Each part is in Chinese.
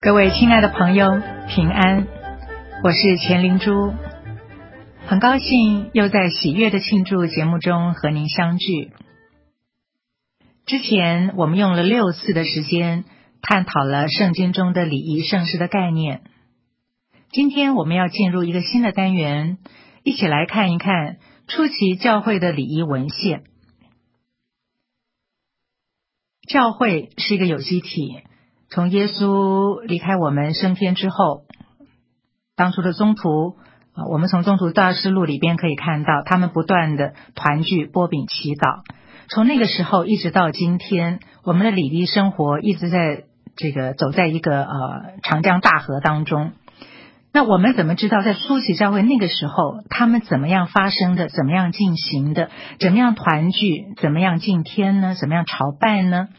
各位亲爱的朋友，平安，我是钱灵珠，很高兴又在喜悦的庆祝节目中和您相聚。之前我们用了6次的时间探讨了圣经中的礼仪盛事的概念。今天我们要进入一个新的单元，一起来看一看初期教会的礼仪文献。教会是一个有机体，从耶稣离开我们升天之后，当初的宗徒，我们从宗徒大事录里边可以看到，他们不断的团聚、擘饼、祈祷。从那个时候一直到今天，我们的礼仪生活一直在走在一个长江大河当中。那我们怎么知道在初期教会那个时候他们怎么样发生的，怎么样进行的，怎么样团聚，怎么样敬天呢，怎么样朝拜呢？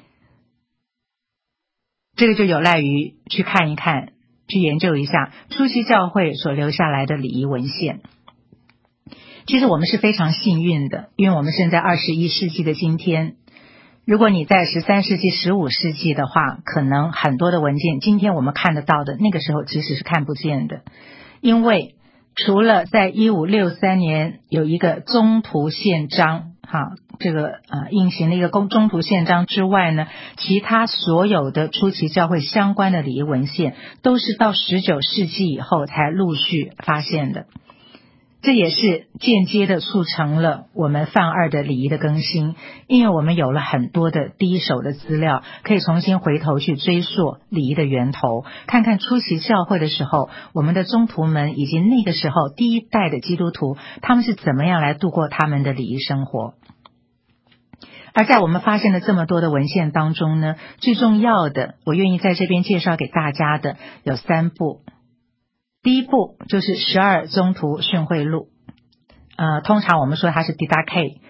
这个就有赖于去看一看，去研究一下初期教会所留下来的礼仪文献。其实我们是非常幸运的，因为我们生在21世纪的今天。如果你在13世纪、15世纪的话，可能很多的文件今天我们看得到的，那个时候其实是看不见的。因为除了在1563年有一个宗徒宪章，印行了一个宗徒宪章之外呢，其他所有的初期教会相关的礼仪文献都是到19世纪以后才陆续发现的。这也是间接的促成了我们范二的礼仪的更新，因为我们有了很多的第一手的资料，可以重新回头去追溯礼仪的源头，看看初期教会的时候，我们的宗徒们以及那个时候第一代的基督徒，他们是怎么样来度过他们的礼仪生活。而在我们发现的这么多的文献当中呢，最重要的，我愿意在这边介绍给大家的有3部。第一部就是12宗徒训诲录，通常我们说它是 Didache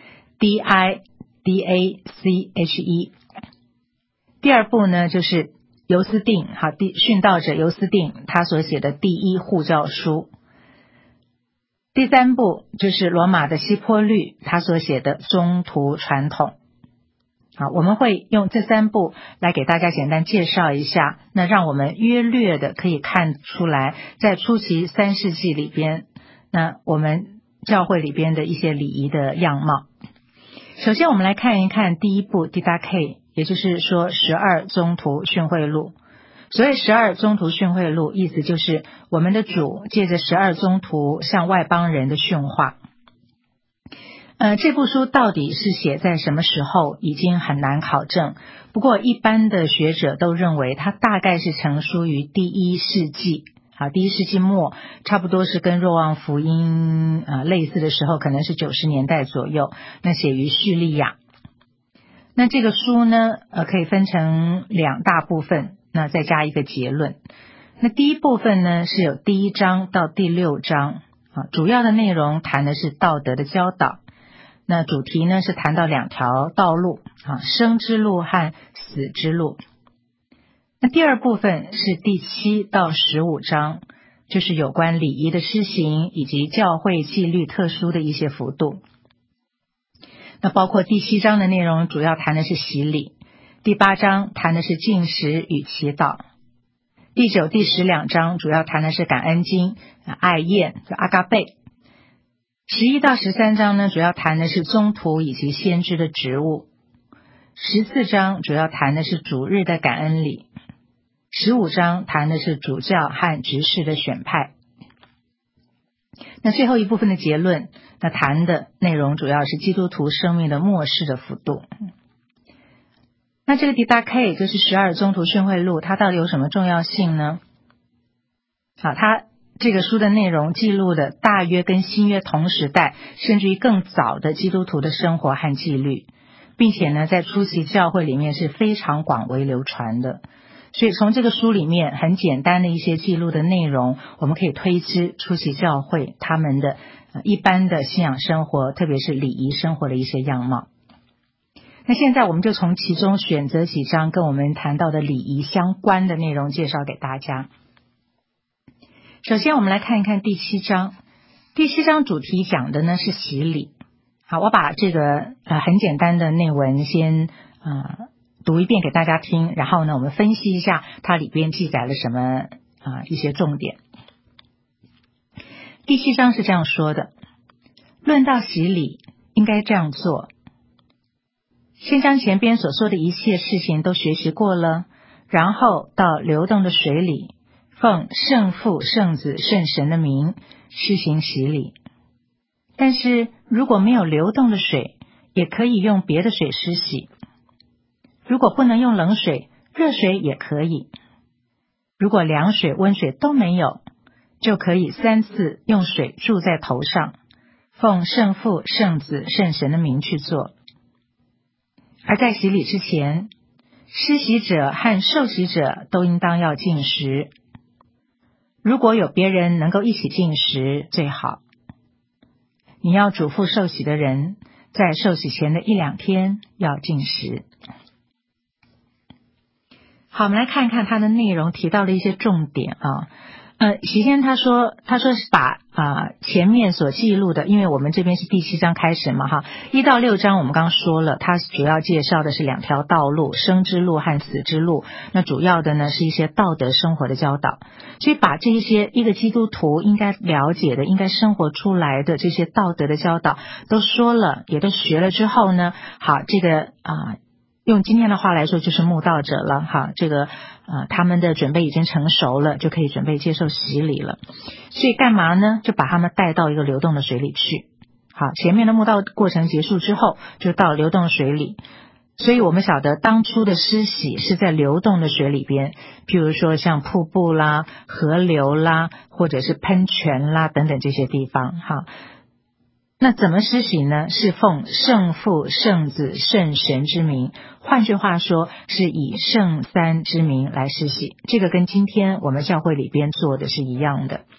D-I-D-A-C-H-E。 第二部呢就是尤斯定，殉道者尤斯定他所写的第一护教书。第三部就是罗马的希波律他所写的宗徒传统。我们会用这3部来给大家简单介绍一下，那让我们约略的可以看出来，在初期3世纪里边，那我们教会里边的一些礼仪的样貌。首先我们来看一看第一部 Didache， 也就是说12宗徒训诲录。所谓12宗徒训诲录，意思就是我们的主借着12宗徒向外邦人的训话。这部书到底是写在什么时候已经很难考证，不过一般的学者都认为它大概是成书于第1世纪，第1世纪末，差不多是跟若望福音类似的时候，可能是90年代左右，那写于叙利亚。那这个书呢可以分成2大部分，那再加一个结论。那第一部分呢是有第1章到第6章，主要的内容谈的是道德的教导。那主题呢是谈到2条道路，生之路和死之路。那第二部分是第7到15章，就是有关礼仪的施行以及教会纪律特殊的一些幅度。那包括第7章的内容主要谈的是洗礼，第8章谈的是禁食与祈祷，第9、第10两章主要谈的是感恩经、爱宴，就阿嘎贝。11到13章呢，主要谈的是宗徒以及先知的职务。14章主要谈的是主日的感恩礼。15章谈的是主教和执事的选派。那最后一部分的结论，那谈的内容主要是基督徒生命的末世的幅度。那这个 Didache 就是12宗徒训诲录，它到底有什么重要性呢？它这个书的内容记录的大约跟新约同时代甚至于更早的基督徒的生活和纪律，并且呢在初期教会里面是非常广为流传的。所以从这个书里面很简单的一些记录的内容，我们可以推知初期教会他们的一般的信仰生活，特别是礼仪生活的一些样貌。那现在我们就从其中选择几章跟我们谈到的礼仪相关的内容介绍给大家。首先我们来看一看第7章。第7章主题讲的呢是洗礼。我把这个很简单的内文先读一遍给大家听，然后呢我们分析一下它里边记载了什么一些重点。第7章是这样说的：论到洗礼，应该这样做，先将前边所说的一切事情都学习过了，然后到流动的水里，奉圣父、圣子、圣神的名施行洗礼。但是如果没有流动的水，也可以用别的水施洗。如果不能用冷水，热水也可以。如果凉水、温水都没有，就可以3次用水注在头上，奉圣父、圣子、圣神的名去做。而在洗礼之前，施洗者和受洗者都应当要禁食。如果有别人能够一起禁食，最好。你要嘱咐受洗的人，在受洗前的1-2天要禁食。好，我们来看一看它的内容，提到了一些重点席先他说是把前面所记录的，因为我们这边是第7章开始嘛1到6章我们刚刚说了，它主要介绍的是2条道路，生之路和死之路。那主要的呢是一些道德生活的教导，所以把这一些一个基督徒应该了解的、应该生活出来的这些道德的教导都说了，也都学了之后呢，好，这个用今天的话来说就是慕道者了这个他们的准备已经成熟了，就可以准备接受洗礼了。所以干嘛呢？就把他们带到一个流动的水里去。好，前面的慕道过程结束之后，就到流动水里。所以我们晓得当初的施洗是在流动的水里边，譬如说像瀑布啦、河流啦，或者是喷泉啦等等这些地方那怎么施洗呢？是奉圣父、圣子、圣神之名，换句话说是以圣三之名来施洗。这个跟今天我们教会里边做的是一样的。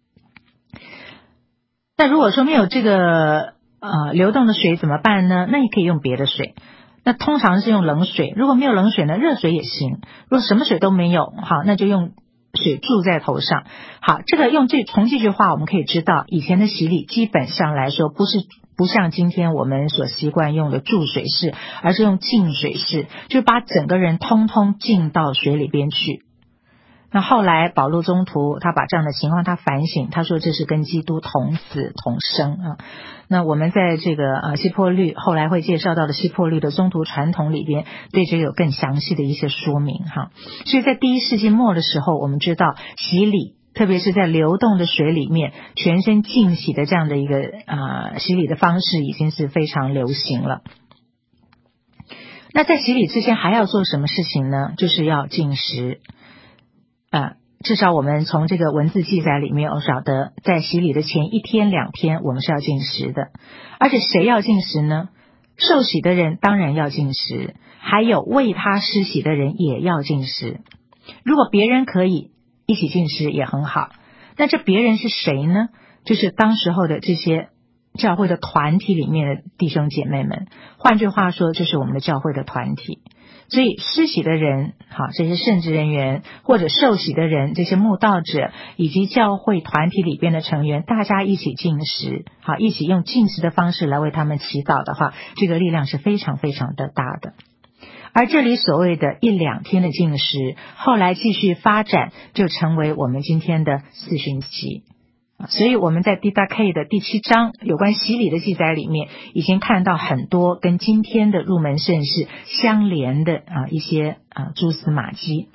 那如果说没有这个流动的水怎么办呢？那也可以用别的水，那通常是用冷水，如果没有冷水呢，热水也行。如果什么水都没有，好，那就用水注在头上。好，这个从这句话我们可以知道，以前的洗礼基本上来说不像今天我们所习惯用的注水式，而是用浸水式，就把整个人通通浸到水里边去。那后来保禄宗徒他把这样的情况他反省，他说这是跟基督同死同生那我们在这个希波律后来会介绍到的希波律的宗徒传统里边，对这个有更详细的一些说明所以在第1世纪末的时候，我们知道洗礼，特别是在流动的水里面全身浸洗的这样的一个洗礼的方式已经是非常流行了。那在洗礼之前还要做什么事情呢？就是要禁食至少我们从这个文字记载里面我晓得，在洗礼的前1天2天我们是要禁食的。而且谁要禁食呢？受洗的人当然要禁食，还有为他施洗的人也要禁食。如果别人可以一起禁食也很好。那这别人是谁呢？就是当时候的这些教会的团体里面的弟兄姐妹们，换句话说就是我们的教会的团体。所以施洗的人这些圣职人员或者受洗的人，这些慕道者以及教会团体里边的成员，大家一起禁食一起用禁食的方式来为他们祈祷的话，这个力量是非常非常的大的。而这里所谓的1-2天的禁食，后来继续发展就成为我们今天的4旬期。所以我们在 Didache 的第7章有关洗礼的记载里面，已经看到很多跟今天的入门圣事相连的一些蛛丝马迹。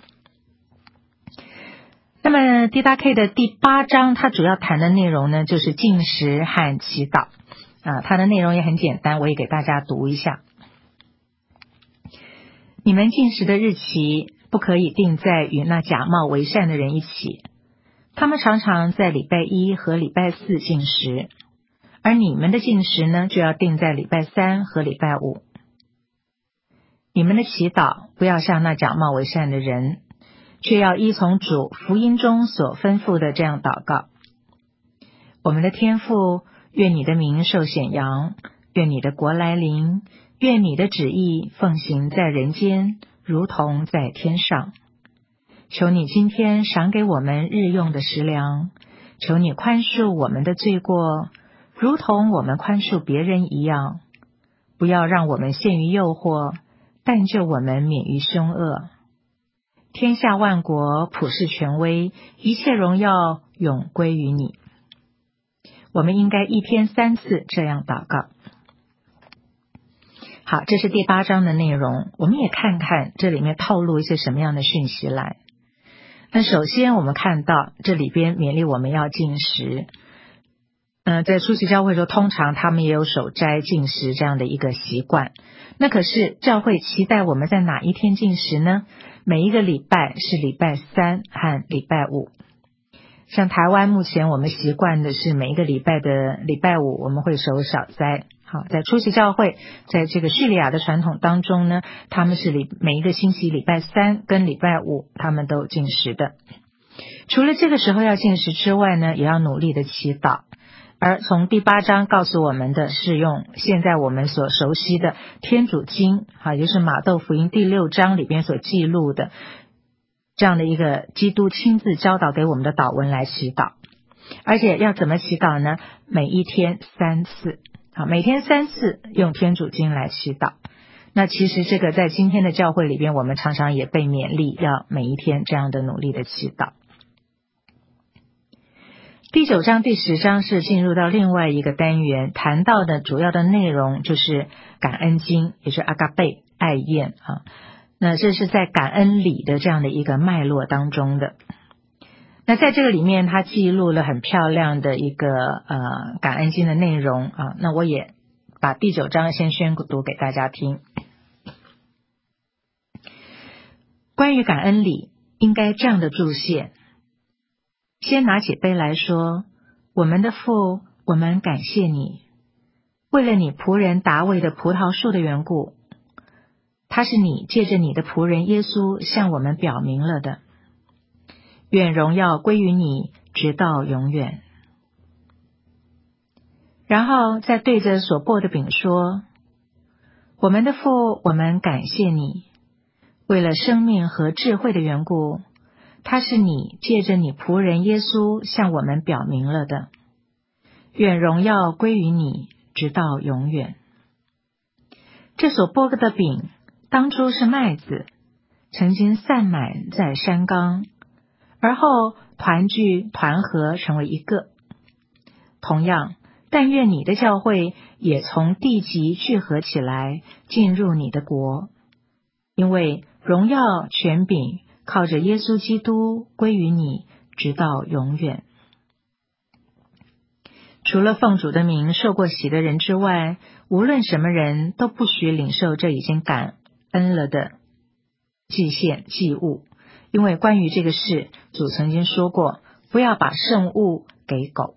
那么 Didache 的第8章，它主要谈的内容呢，就是禁食和祈祷它的内容也很简单，我也给大家读一下。你们禁食的日期不可以定在与那假冒为善的人一起，他们常常在礼拜1和礼拜4禁食，而你们的禁食呢，就要定在礼拜3和礼拜5。你们的祈祷不要像那假冒为善的人，却要依从主福音中所吩咐的这样祷告：我们的天父，愿你的名受显扬，愿你的国来临，愿你的旨意奉行在人间，如同在天上。求你今天赏给我们日用的食粮，求你宽恕我们的罪过，如同我们宽恕别人一样。不要让我们陷于诱惑， 但救我们免于凶恶。天下万国普世权威，一切荣耀永归于你。我们应该一天3次这样祷告。好，这是第8章的内容，我们也看看这里面透露一些什么样的讯息来。那首先我们看到这里边勉励我们要禁食。在初期教会的时候，通常他们也有守斋禁食这样的一个习惯。那可是教会期待我们在哪一天禁食呢？每一个礼拜是礼拜3和礼拜5。像台湾目前我们习惯的是每一个礼拜的礼拜5我们会守小斋。好，在初期教会在这个叙利亚的传统当中呢，他们是每一个星期礼拜3跟礼拜5他们都禁食的。除了这个时候要禁食之外呢，也要努力的祈祷。而从第8章告诉我们的是用现在我们所熟悉的天主经，也就是马窦福音第6章里边所记录的这样的一个基督亲自教导给我们的祷文来祈祷。而且要怎么祈祷呢？每一天3次，每天3次用天主经来祈祷。那其实这个在今天的教会里边，我们常常也被勉励要每一天这样的努力的祈祷。第9章第10章是进入到另外一个单元，谈到的主要的内容就是感恩经，也就是阿嘎贝爱宴那这是在感恩礼的这样的一个脉络当中的。那在这个里面他记录了很漂亮的一个感恩经的内容那我也把第9章先宣读给大家听。关于感恩礼应该这样的注解：先拿起杯来说，我们的父，我们感谢你，为了你仆人达味的葡萄树的缘故，它是你借着你的仆人耶稣向我们表明了的。愿荣耀归于你，直到永远。然后再对着所擘的饼说，我们的父，我们感谢你，为了生命和智慧的缘故，它是你借着你仆人耶稣向我们表明了的。愿荣耀归于你，直到永远。这所擘的饼当初是麦子，曾经散满在山冈，而后团聚团合成为一个。同样，但愿你的教会也从地极聚合起来，进入你的国，因为荣耀权柄靠着耶稣基督归于你，直到永远。除了奉主的名受过洗的人之外，无论什么人都不许领受这已经感恩了的祭献祭物，因为关于这个事，主曾经说过，不要把圣物给狗。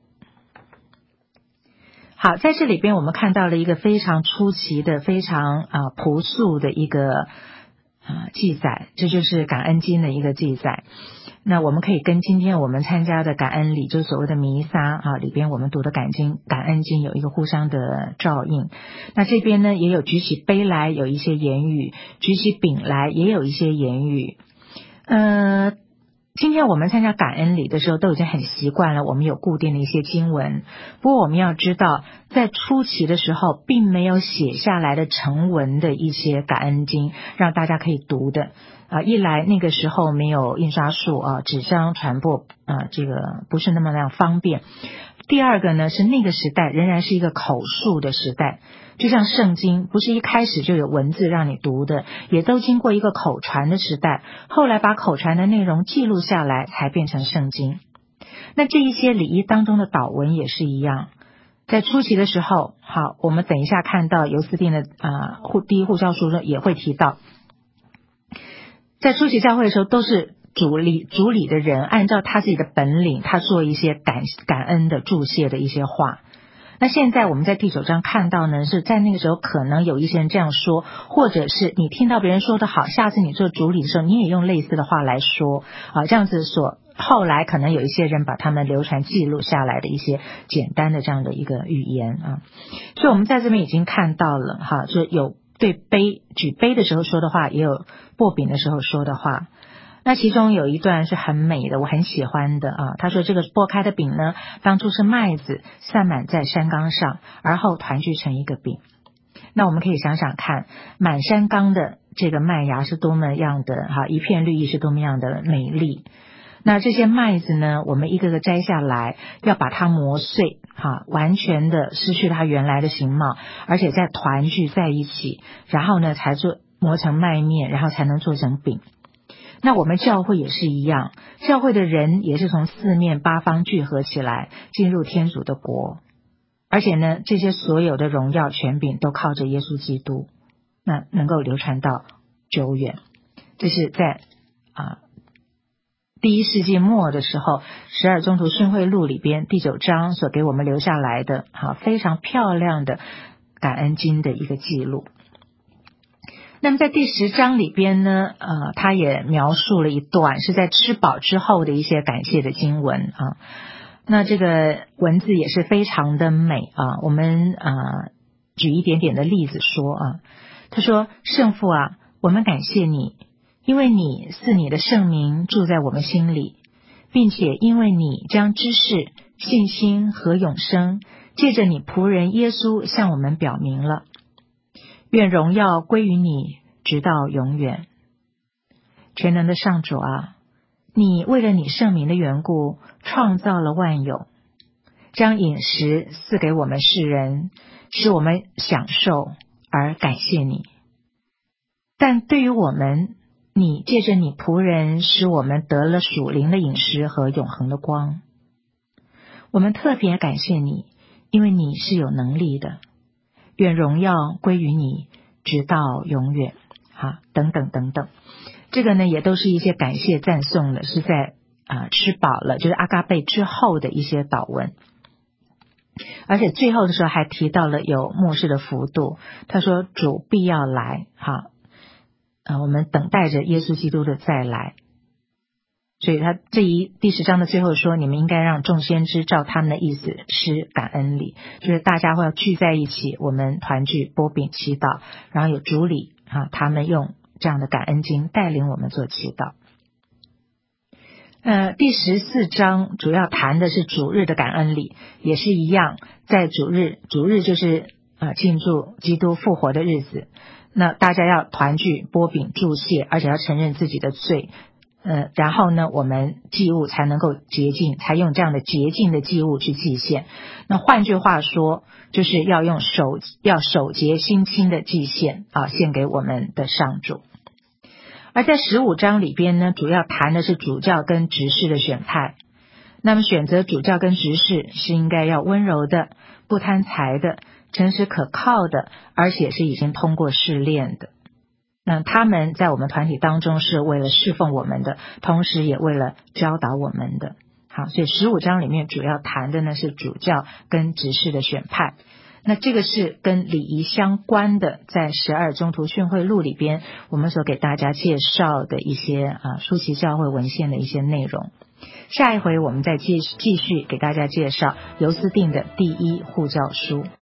好，在这里边我们看到了一个非常出奇的、非常朴素的一个记载，这就是感恩经的一个记载。那我们可以跟今天我们参加的感恩礼，就是所谓的弥撒里边我们读的感恩经有一个互相的照应。那这边呢也有举起杯来有一些言语，举起饼来也有一些言语。今天我们参加感恩礼的时候都已经很习惯了，我们有固定的一些经文。不过我们要知道，在初期的时候并没有写下来的成文的一些感恩经让大家可以读的。一来那个时候没有印刷术纸张传播这个不是那么方便。第二个呢是那个时代仍然是一个口述的时代，就像圣经不是一开始就有文字让你读的，也都经过一个口传的时代，后来把口传的内容记录下来才变成圣经。那这一些礼仪当中的祷文也是一样，在初期的时候，好，我们等一下看到尤斯定的第一护教书也会提到，在初期教会的时候都是主理的人按照他自己的本领，他做一些感恩的祝谢的一些话。那现在我们在第9章看到呢，是在那个时候可能有一些人这样说，或者是你听到别人说的好，下次你做主理的时候你也用类似的话来说这样子后来可能有一些人把他们流传记录下来的一些简单的这样的一个语言所以我们在这边已经看到了就有对举杯的时候说的话，也有擘饼的时候说的话。那其中有一段是很美的，我很喜欢的他说这个剥开的饼呢，当初是麦子散满在山冈上，而后团聚成一个饼。那我们可以想想看，满山冈的这个麦芽是多么样的一片绿意是多么样的美丽。那这些麦子呢，我们一个个摘下来，要把它磨碎完全的失去它原来的形貌，而且再团聚在一起，然后呢才磨成麦面，然后才能做成饼。那我们教会也是一样，教会的人也是从四面八方聚合起来，进入天主的国。而且呢，这些所有的荣耀权柄都靠着耶稣基督，那能够流传到久远。这是在第1世纪末的时候12宗徒训会录里边第9章所给我们留下来的非常漂亮的感恩经的一个记录。那么在第10章里边呢，他也描述了一段是在吃饱之后的一些感谢的经文那这个文字也是非常的美我们举一点点的例子说他说：圣父我们感谢你，因为你赐你的圣名住在我们心里，并且因为你将知识、信心和永生借着你仆人耶稣向我们表明了。愿荣耀归于你，直到永远。全能的上主你为了你圣名的缘故创造了万有，将饮食赐给我们世人，使我们享受而感谢你。但对于我们，你借着你仆人使我们得了属灵的饮食和永恒的光。我们特别感谢你，因为你是有能力的。愿荣耀归于你，直到永远等等等等。这个呢也都是一些感谢赞颂的，是在吃饱了就是阿嘎贝之后的一些祷文。而且最后的时候还提到了有末世的幅度，他说主必要来我们等待着耶稣基督的再来。所以他第10章的最后说，你们应该让众先知照他们的意思吃感恩礼，就是大家会要聚在一起，我们团聚擘饼祈祷，然后有主礼他们用这样的感恩经带领我们做祈祷。第14章主要谈的是主日的感恩礼，也是一样，在主日就是庆祝基督复活的日子，那大家要团聚擘饼祝谢，而且要承认自己的罪，然后呢我们祭物才能够洁净，才用这样的洁净的祭物去祭献。那换句话说，就是要守节心清的祭献献给我们的上主。而在15章里边呢，主要谈的是主教跟执事的选派。那么选择主教跟执事是应该要温柔的，不贪财的，诚实可靠的，而且是已经通过试炼的。那他们在我们团体当中是为了侍奉我们的，同时也为了教导我们的。所以15章里面主要谈的呢是主教跟执事的选派。那这个是跟礼仪相关的，在12宗徒训会录里边我们所给大家介绍的一些初期教会文献的一些内容。下一回我们再继续给大家介绍尤斯定的第1护教书。